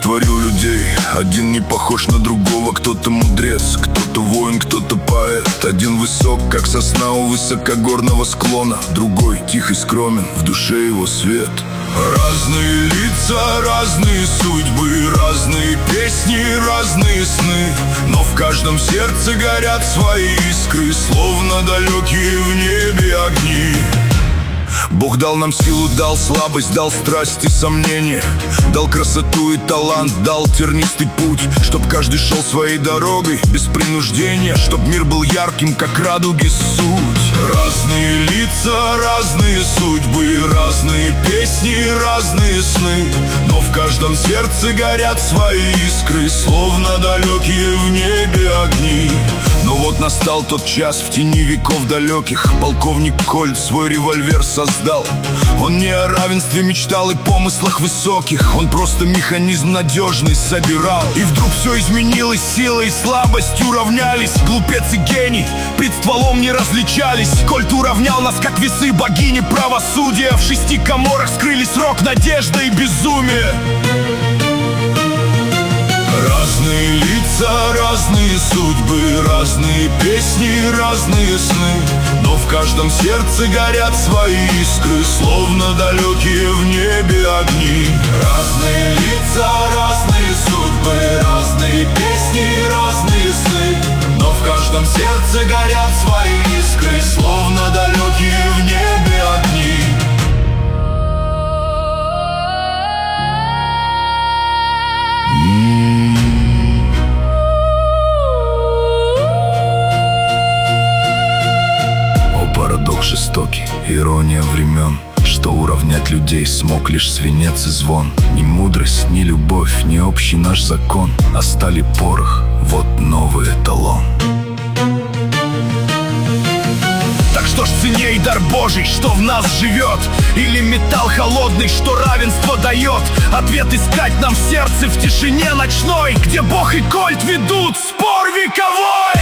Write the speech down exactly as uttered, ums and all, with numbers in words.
творил людей. Один не похож на другого, кто-то мудрец, кто-то воин, кто-то поэт. Один высок, как сосна у высокогорного склона, другой тих и скромен, в душе его свет. Разные лица, разные судьбы, разные песни, разные сны, но в каждом сердце горят свои искры, словно далекие в небе огни. Бог дал нам силу, дал слабость, дал страсть и сомнения, дал красоту и талант, дал тернистый путь, чтоб каждый шел своей дорогой без принуждения, чтоб мир был ярким, как радуги суть. Разные лица, разные судьбы, разные песни, разные сны, но в каждом сердце горят свои искры, словно далекие в небе огни. Но вот настал тот час в тени веков далеких. Полковник Кольт свой револьвер создал. Он не о равенстве мечтал и помыслах высоких, он просто механизм надежный собирал. И вдруг все изменилось, сила и слабость уравнялись. Глупец и гений пред стволом не различались. Кольт уравнял нас, как весы богини правосудия. В шести коморах скрылись рок, надежда и безумие. Разные лица, разные судьбы, разные песни, разные сны, но в каждом сердце горят свои искры, словно далекие в небе огни. Разные лица, разные судьбы, разные песни, разные сны, но в каждом сердце горят свои искры, словно далекие в небе огни. Парадокс жестокий, ирония времен, что уравнять людей смог лишь свинец и звон. Ни мудрость, ни любовь, ни общий наш закон, а стали порох, вот новый эталон. Так что ж ценней дар Божий, что в нас живет, или металл холодный, что равенство дает? Ответ искать нам в сердце в тишине ночной, где Бог и Кольт ведут спор вековой.